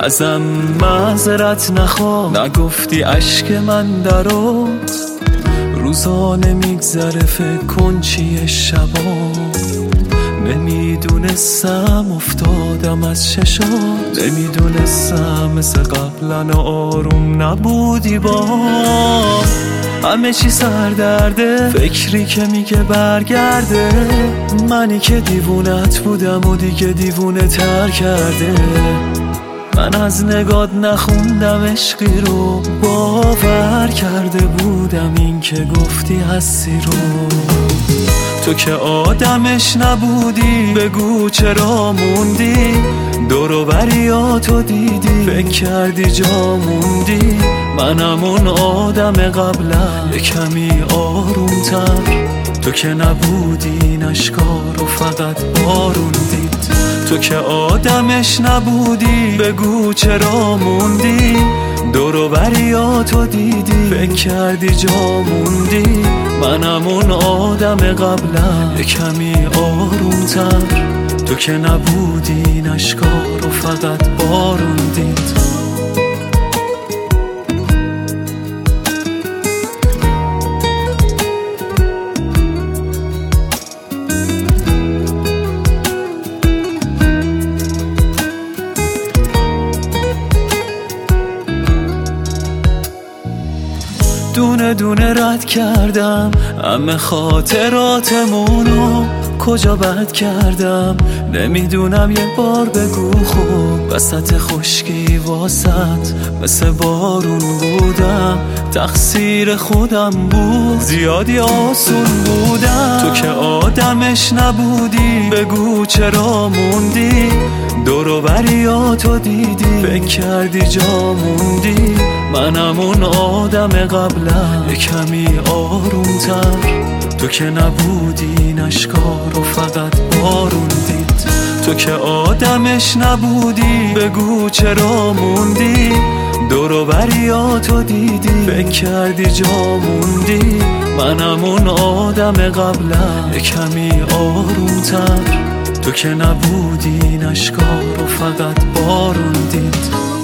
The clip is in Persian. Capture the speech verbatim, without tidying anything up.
ازم معذرت نخواه، نگفتی اشک من درات روزانه میگذره، فکر کن چیه شبا. نمیدونستم افتادم از چشات، نمیدونستم مثل قبلا آروم نبودی با همه چی سردرده، فکری که میگه برگرده، منی که دیوونت بودم و دیگه دیوونه تر کرده. من از نگات نخوندم عشقی رو، باور کرده بودم این که گفتی هستی رو. تو که آدمش نبودی، بگو چرا موندی، دورو بریاتو دیدی، فکر کردی جا موندی. منم اون آدم قبلا کمی آروم تر، تو که نبودی نشکا رو فقط بارون دید. تو که آدمش نبودی، بگو چرا موندی، دورو بریاتو دیدی، فکر کردی جا موندی. منم اون آدم قبلا کمی آروم تر، تو که نبودی نشکا رو فقط بارون دید. دونه دونه رد کردم همه خاطراتمونو، کجا بد کردم نمیدونم، یه بار بگو خوب. وسط خشکی واسط مثل بارون بودم، تقصیر خودم بود، زیادی آسون بودم. تو که آدمش نبودی، بگو چرا موندی، دورو بریاتو دیدی، فکر کردی جا موندی. منم اون آدم قبلا کمی آروم تر، تو که نبودی نشکا رو فقط بارون دید. تو که آدمش نبودی، بگو چرا موندی، دورو بریاتو دیدی، فکر کردی جا موندی. منم اون آدم قبلا کمی آروم تر، تو که نبودی نشکا رو فقط بارون دید.